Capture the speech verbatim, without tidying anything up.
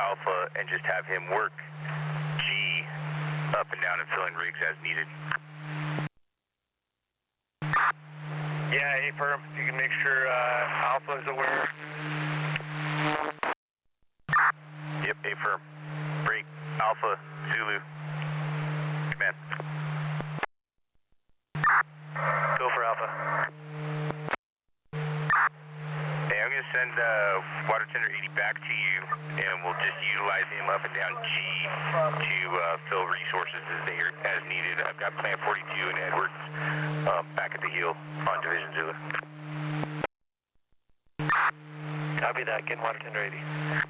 Alpha and just have him work G up and down and filling rigs as needed. Yeah, A firm. You can make sure uh, Alpha is aware. Yep, A firm. Break Alpha Zulu. Command. Go for Alpha. Hey, I'm going to send uh, Water Tender eighty back to you, and we'll just utilize him up and down G to uh, fill resources as they are, as needed. I've got Plan forty-two and Edwards uh, back at the heel on Division Zulu. Copy that. Getting Water Tender eighty.